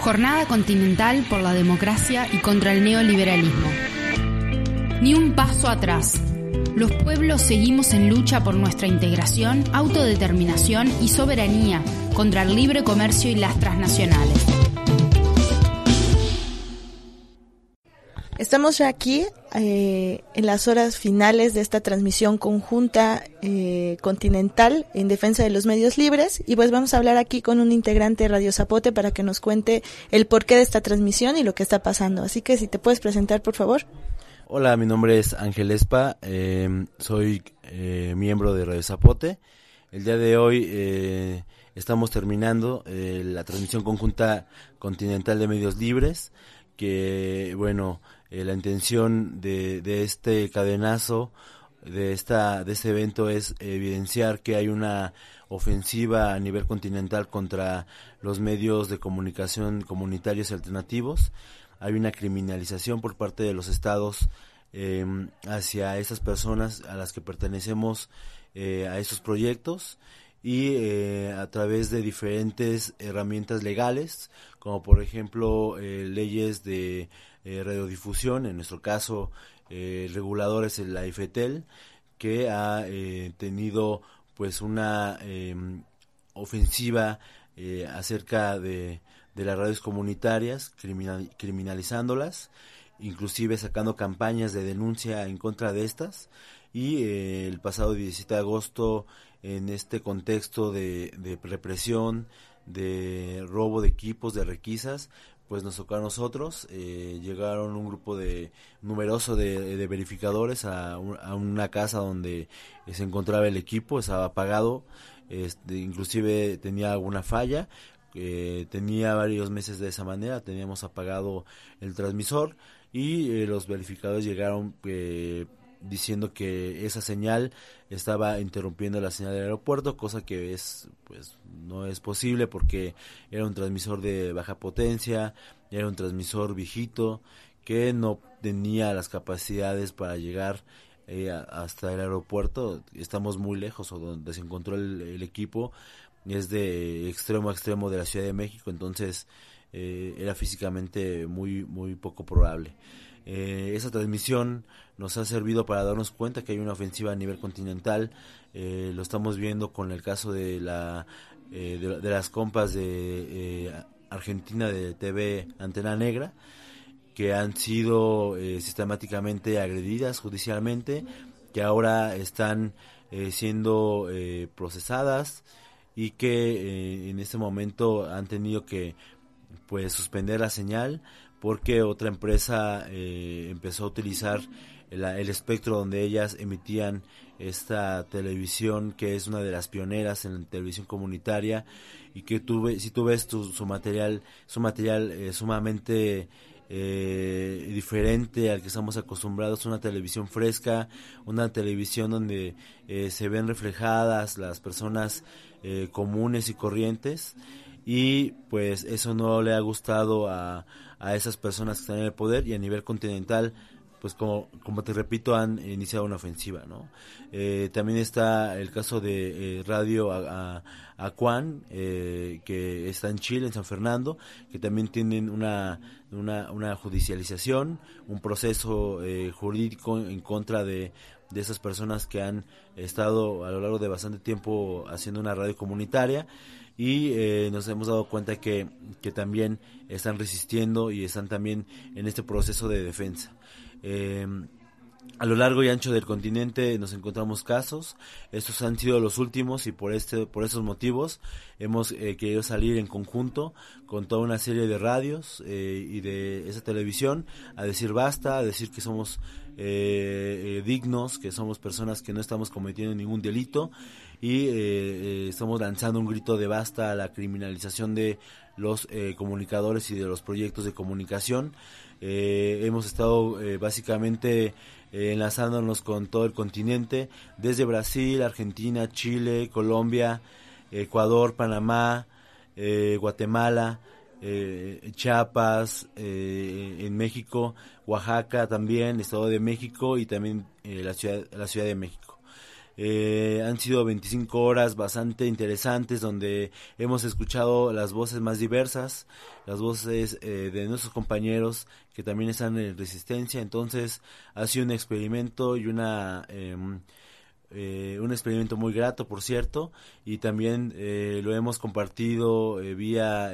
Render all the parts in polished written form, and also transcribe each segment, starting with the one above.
Jornada continental por la democracia y contra el neoliberalismo. Ni un paso atrás. Los pueblos seguimos en lucha por nuestra integración, autodeterminación y soberanía contra el libre comercio y las transnacionales. Estamos ya aquí en las horas finales de esta transmisión conjunta continental en defensa de los medios libres, y pues vamos a hablar aquí con un integrante de Radio Zapote para que nos cuente el porqué de esta transmisión y lo que está pasando. Así que si te puedes presentar, por favor. Hola, mi nombre es Ángel Espa, soy miembro de Radio Zapote. El día de hoy estamos terminando la transmisión conjunta continental de medios libres, que bueno, la intención de este cadenazo, de este evento, es evidenciar que hay una ofensiva a nivel continental contra los medios de comunicación comunitarios y alternativos. Hay una criminalización por parte de los estados hacia esas personas a las que pertenecemos a estos proyectos, y a través de diferentes herramientas legales, como por ejemplo leyes de radiodifusión, en nuestro caso el regulador es la IFETEL, que ha tenido pues una ofensiva acerca de las radios comunitarias, criminalizándolas, inclusive sacando campañas de denuncia en contra de estas. Y el pasado 17 de agosto, en este contexto de represión, de robo de equipos, de requisas, pues nos tocó a nosotros. Llegaron un grupo numeroso de verificadores a una casa donde se encontraba el equipo, estaba apagado, inclusive tenía alguna falla. Tenía varios meses de esa manera, teníamos apagado el transmisor, y los verificadores llegaron diciendo que esa señal estaba interrumpiendo la señal del aeropuerto, cosa que pues no es posible, porque era un transmisor de baja potencia, era un transmisor viejito que no tenía las capacidades para llegar hasta el aeropuerto. Estamos muy lejos, o donde se encontró el equipo es de extremo a extremo de la Ciudad de México, entonces era físicamente muy poco probable. Esa transmisión nos ha servido para darnos cuenta que hay una ofensiva a nivel continental. Lo estamos viendo con el caso de las compas de Argentina, de TV Antena Negra, que han sido sistemáticamente agredidas judicialmente, que ahora están siendo procesadas, y que en este momento han tenido que pues suspender la señal, porque otra empresa empezó a utilizar el espectro donde ellas emitían esta televisión, que es una de las pioneras en la televisión comunitaria, y que si tú ves su material sumamente diferente al que estamos acostumbrados, una televisión fresca, una televisión donde se ven reflejadas las personas comunes y corrientes, y pues eso no le ha gustado a esas personas que están en el poder, y a nivel continental pues como te repito, han iniciado una ofensiva, ¿no? También está el caso de Radio Acuán, que está en Chile, en San Fernando, que también tienen una judicialización, un proceso jurídico en contra de esas personas que han estado a lo largo de bastante tiempo haciendo una radio comunitaria, y nos hemos dado cuenta que también están resistiendo y están también en este proceso de defensa. A lo largo y ancho del continente nos encontramos casos. Estos han sido los últimos, y por esos motivos hemos querido salir en conjunto con toda una serie de radios y de esa televisión a decir basta, a decir que somos dignos, que somos personas que no estamos cometiendo ningún delito, y estamos lanzando un grito de basta a la criminalización de los comunicadores y de los proyectos de comunicación. Hemos estado básicamente enlazándonos con todo el continente, desde Brasil, Argentina, Chile, Colombia, Ecuador, Panamá, Guatemala, Chiapas, en México, Oaxaca también, Estado de México, y también la Ciudad de México. Han sido 25 horas bastante interesantes donde hemos escuchado las voces más diversas, las voces de nuestros compañeros que también están en Resistencia. Entonces ha sido un experimento y un experimento muy grato, por cierto, y también lo hemos compartido vía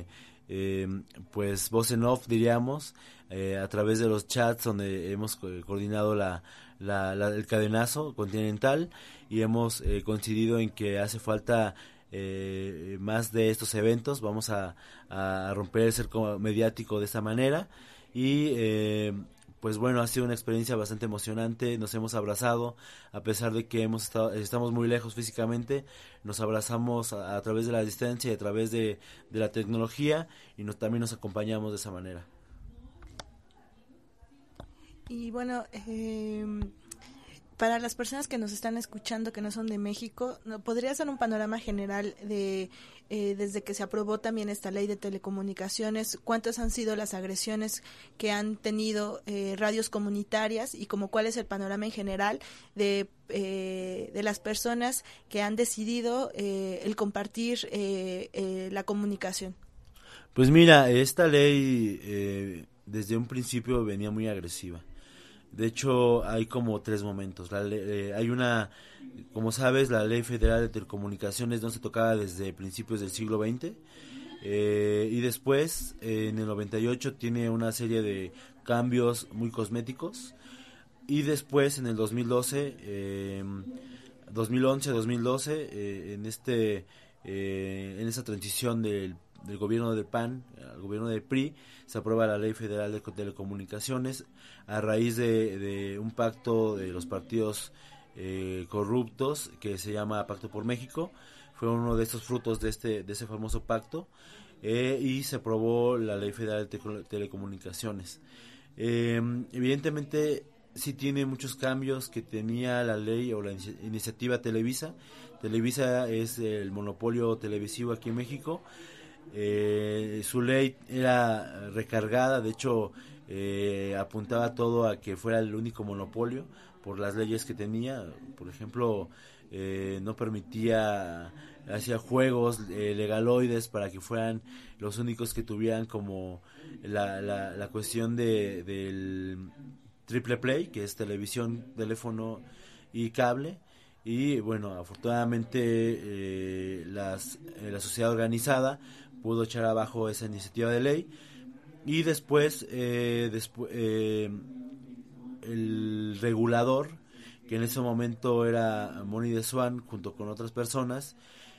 pues voz en off, diríamos, a través de los chats donde hemos coordinado el cadenazo continental, y hemos coincidido en que hace falta más de estos eventos. Vamos a romper el cerco mediático de esta manera, y pues bueno, ha sido una experiencia bastante emocionante. Nos hemos abrazado, a pesar de que estamos muy lejos físicamente, nos abrazamos a través de la distancia y a través de la tecnología, y también nos acompañamos de esa manera. Y bueno, para las personas que nos están escuchando que no son de México, ¿podría ser un panorama general de desde que se aprobó también esta ley de telecomunicaciones, cuántas han sido las agresiones que han tenido radios comunitarias, y como cuál es el panorama en general de las personas que han decidido el compartir la comunicación? Pues mira, esta ley desde un principio venía muy agresiva. De hecho, hay como 3 momentos. Hay una, como sabes, la Ley Federal de Telecomunicaciones no se tocaba desde principios del siglo XX. Y después, en el 98, tiene una serie de cambios muy cosméticos. Y después, en el 2012, 2011-2012, en esta transición del gobierno del PAN al gobierno del PRI, se aprueba la Ley Federal de Telecomunicaciones a raíz de un pacto de los partidos corruptos que se llama Pacto por México. Fue uno de estos frutos de ese famoso pacto, y se aprobó la Ley Federal de Telecomunicaciones. Evidentemente sí tiene muchos cambios que tenía la ley o la iniciativa Televisa. Televisa es el monopolio televisivo aquí en México. Su ley era recargada, de hecho apuntaba todo a que fuera el único monopolio por las leyes que tenía. Por ejemplo, no permitía, hacía juegos legaloides para que fueran los únicos que tuvieran como la cuestión del triple play, que es televisión, teléfono y cable. Y bueno, afortunadamente la sociedad organizada pudo echar abajo esa iniciativa de ley, y después el regulador, que en ese momento era Moni de Swan, junto con otras personas,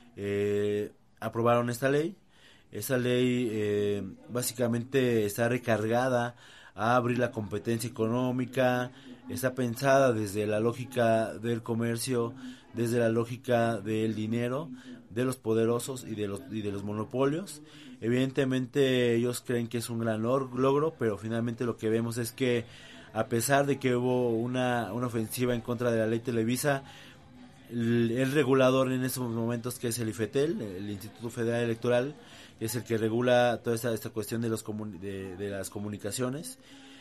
aprobaron esta ley. Esa ley básicamente está recargada a abrir la competencia económica, está pensada desde la lógica del comercio, desde la lógica del dinero, de los poderosos y de los monopolios. Evidentemente ellos creen que es un gran logro, pero finalmente lo que vemos es que, a pesar de que hubo una ofensiva en contra de la ley Televisa, el regulador en estos momentos, que es el IFETEL, el Instituto Federal Electoral, que es el que regula toda esta cuestión de las comunicaciones,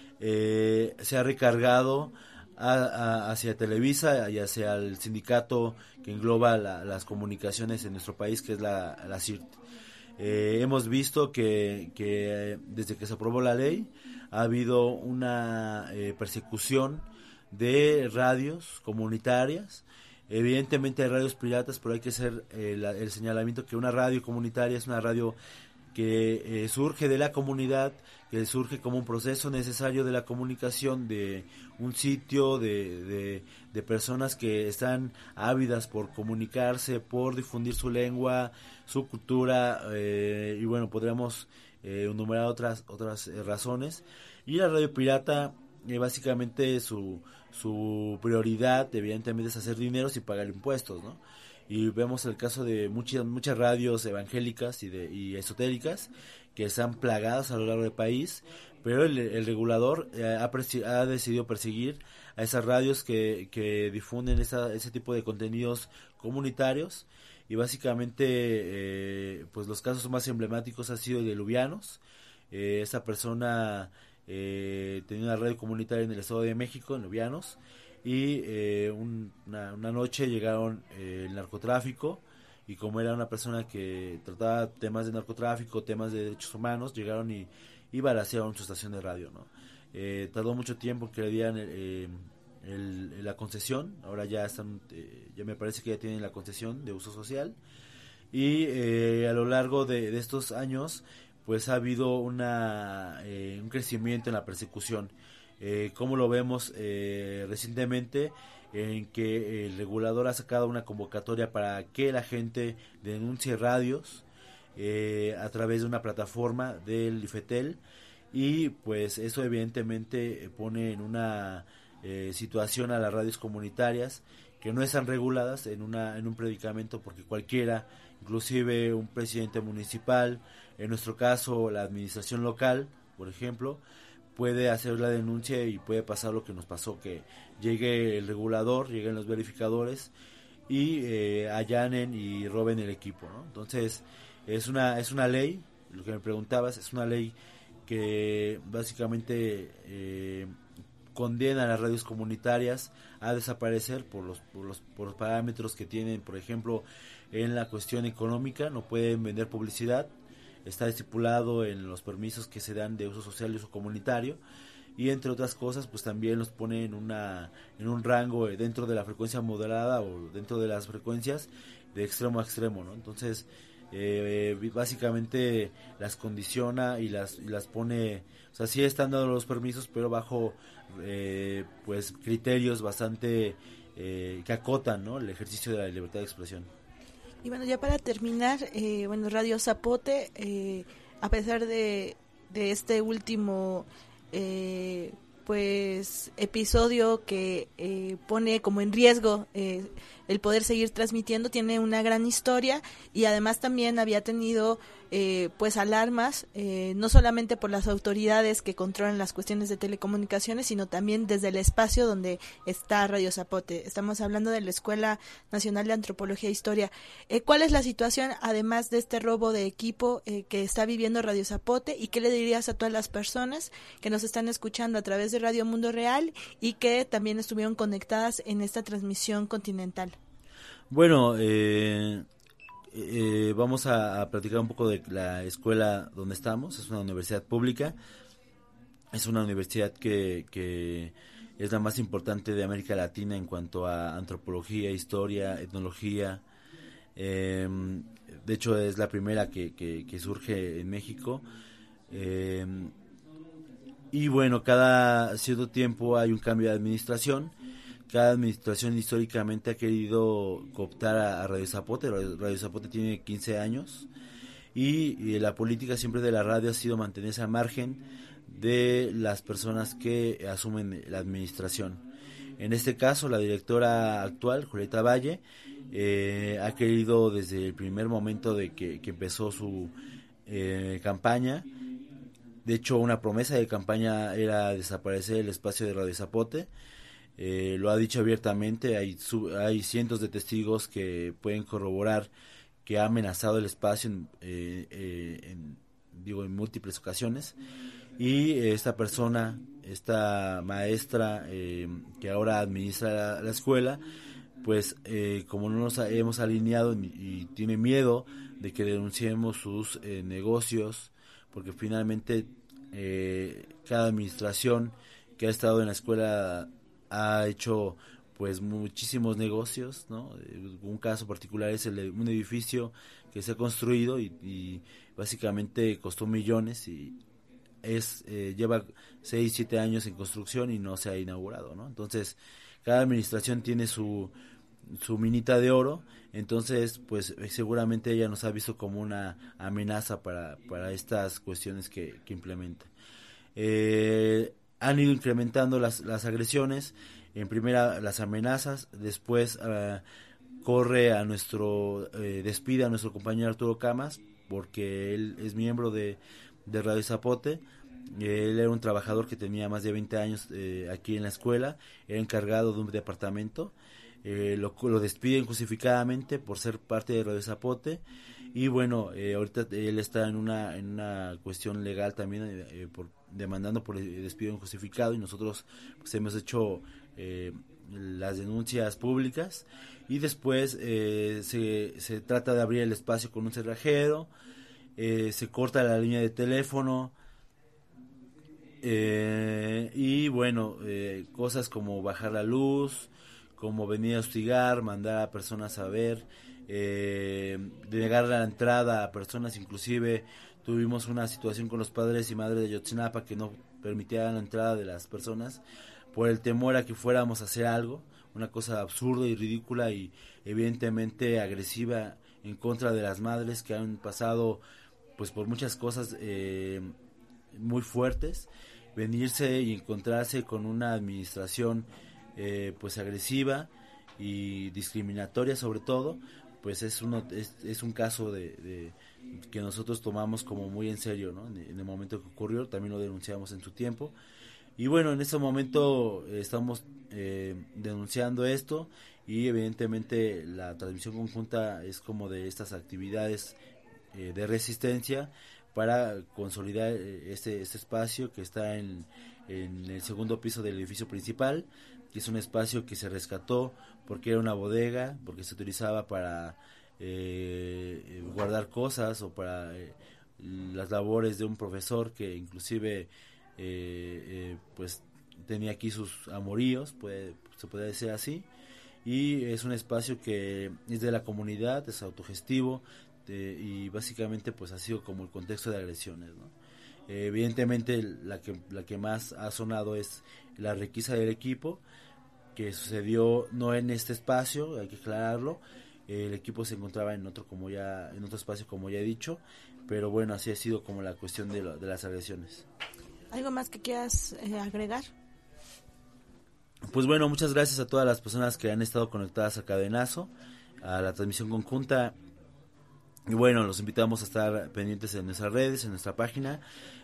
se ha recargado hacia Televisa y hacia el sindicato que engloba las comunicaciones en nuestro país, que es la CIRT. Hemos visto que desde que se aprobó la ley ha habido una persecución de radios comunitarias. Evidentemente hay radios piratas, pero hay que hacer el señalamiento que una radio comunitaria es una radio que surge de la comunidad, que surge como un proceso necesario de la comunicación de un sitio, de personas que están ávidas por comunicarse, por difundir su lengua, su cultura, y bueno, podríamos enumerar otras razones. Y la radio pirata, básicamente su prioridad evidentemente es hacer dinero sin pagar impuestos, ¿no? Y vemos el caso de muchas radios evangélicas y esotéricas que están plagadas a lo largo del país, pero el regulador ha decidido perseguir a esas radios que difunden ese tipo de contenidos comunitarios. Y básicamente pues los casos más emblemáticos han sido de Lubianos. Esa persona tenía una radio comunitaria en el Estado de México, en Lubianos, y una noche llegaron el narcotráfico, y como era una persona que trataba temas de narcotráfico, temas de derechos humanos, llegaron y balacearon su estación de radio, ¿no? Tardó mucho tiempo que le dieran la concesión. Ahora ya están, ya me parece que ya tienen la concesión de uso social, y a lo largo de estos años pues ha habido un crecimiento en la persecución. Como lo vemos recientemente, en que el regulador ha sacado una convocatoria para que la gente denuncie radios a través de una plataforma del IFETEL, y pues eso evidentemente pone en una situación a las radios comunitarias que no están reguladas en un predicamento, porque cualquiera, inclusive un presidente municipal, en nuestro caso la administración local, por ejemplo, puede hacer la denuncia y puede pasar lo que nos pasó, que llegue el regulador, lleguen los verificadores y allanen y roben el equipo, ¿no? Entonces es una ley, lo que me preguntabas, es una ley que básicamente condena a las radios comunitarias a desaparecer por los parámetros que tienen. Por ejemplo, en la cuestión económica no pueden vender publicidad, está estipulado en los permisos que se dan de uso social y uso comunitario, y entre otras cosas pues también los pone en un rango dentro de la frecuencia moderada o dentro de las frecuencias de extremo a extremo, ¿no? Entonces básicamente las condiciona y las pone, o sea, sí están dando los permisos, pero bajo pues criterios bastante que acotan, ¿no?, el ejercicio de la libertad de expresión. Y bueno, ya para terminar, Radio Zapote, a pesar de este último pues episodio que pone como en riesgo el poder seguir transmitiendo, tiene una gran historia, y además también había tenido pues alarmas, no solamente por las autoridades que controlan las cuestiones de telecomunicaciones, sino también desde el espacio donde está Radio Zapote. Estamos hablando de la Escuela Nacional de Antropología e Historia. ¿Cuál es la situación, además de este robo de equipo que está viviendo Radio Zapote, y qué le dirías a todas las personas que nos están escuchando a través de Radio Mundo Real y que también estuvieron conectadas en esta transmisión continental? Bueno, vamos a platicar un poco de la escuela donde estamos. Es una universidad pública, es una universidad que es la más importante de América Latina en cuanto a antropología, historia, etnología. De hecho es la primera que surge en México. Y bueno, cada cierto tiempo hay un cambio de administración. Cada administración históricamente ha querido cooptar a Radio Zapote. Radio Zapote tiene 15 años y la política siempre de la radio ha sido mantenerse al margen de las personas que asumen la administración. En este caso, la directora actual, Julieta Valle, ha querido desde el primer momento de que empezó su campaña. De hecho, una promesa de campaña era desaparecer el espacio de Radio Zapote. Lo ha dicho abiertamente, hay cientos de testigos que pueden corroborar que ha amenazado el espacio en múltiples ocasiones, y esta persona, esta maestra que ahora administra la escuela, pues como no nos hemos alineado y tiene miedo de que denunciemos sus negocios, porque finalmente cada administración que ha estado en la escuela ha hecho pues muchísimos negocios, ¿no? Un caso particular es el de un edificio que se ha construido y básicamente costó millones, y lleva 6-7 años en construcción y no se ha inaugurado, ¿no? Entonces cada administración tiene su minita de oro. Entonces pues seguramente ella nos ha visto como una amenaza para estas cuestiones que implementa. Han ido incrementando las agresiones. En primera las amenazas, después despide a nuestro compañero Arturo Camas, porque él es miembro de Radio Zapote. Él era un trabajador que tenía más de 20 años aquí en la escuela, era encargado de un departamento. Lo despiden justificadamente por ser parte de Radio Zapote, y bueno, ahorita él está en una cuestión legal también demandando por el despido injustificado, y nosotros pues hemos hecho las denuncias públicas, y después se trata de abrir el espacio con un cerrajero, se corta la línea de teléfono, y bueno, cosas como bajar la luz, como venir a hostigar, mandar a personas a ver, denegar la entrada a personas. Inclusive tuvimos una situación con los padres y madres de Ayotzinapa que no permitían la entrada de las personas por el temor a que fuéramos a hacer algo, una cosa absurda y ridícula y evidentemente agresiva en contra de las madres que han pasado pues por muchas cosas muy fuertes. Venirse y encontrarse con una administración pues agresiva y discriminatoria sobre todo, pues es un caso de que nosotros tomamos como muy en serio, ¿no? En el momento que ocurrió, también lo denunciamos en su tiempo. Y bueno, en este momento estamos denunciando esto, y evidentemente la transmisión conjunta es como de estas actividades de resistencia para consolidar este espacio que está en el segundo piso del edificio principal, que es un espacio que se rescató porque era una bodega, porque se utilizaba para guardar cosas o para las labores de un profesor que inclusive pues tenía aquí sus amoríos, se puede decir así, y es un espacio que es de la comunidad, es autogestivo, y básicamente pues ha sido como el contexto de agresiones, ¿no? Evidentemente la que más ha sonado es la requisa del equipo, que sucedió no en este espacio, hay que aclararlo. El equipo se encontraba en otro espacio, como ya he dicho, pero bueno, así ha sido como la cuestión de las agresiones. ¿Algo más que quieras agregar? Pues bueno, muchas gracias a todas las personas que han estado conectadas a Cadenazo, a la transmisión conjunta. Y bueno, los invitamos a estar pendientes en nuestras redes, en nuestra página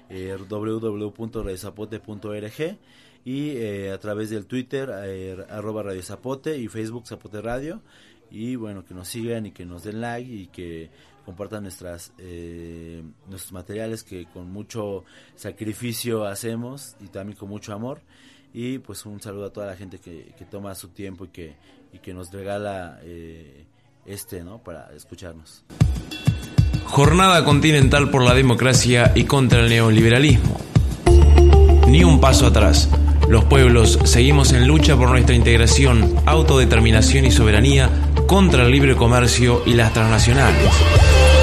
www.radiozapote.org, y a través del Twitter @Radio Zapote y Facebook Zapote Radio. Y bueno, que nos sigan y que nos den like y que compartan nuestros materiales que con mucho sacrificio hacemos y también con mucho amor. Y pues un saludo a toda la gente que toma su tiempo y que nos regala ¿no? para escucharnos. Jornada Continental por la Democracia y contra el Neoliberalismo. Ni un paso atrás. Los pueblos seguimos en lucha por nuestra integración, autodeterminación y soberanía contra el libre comercio y las transnacionales.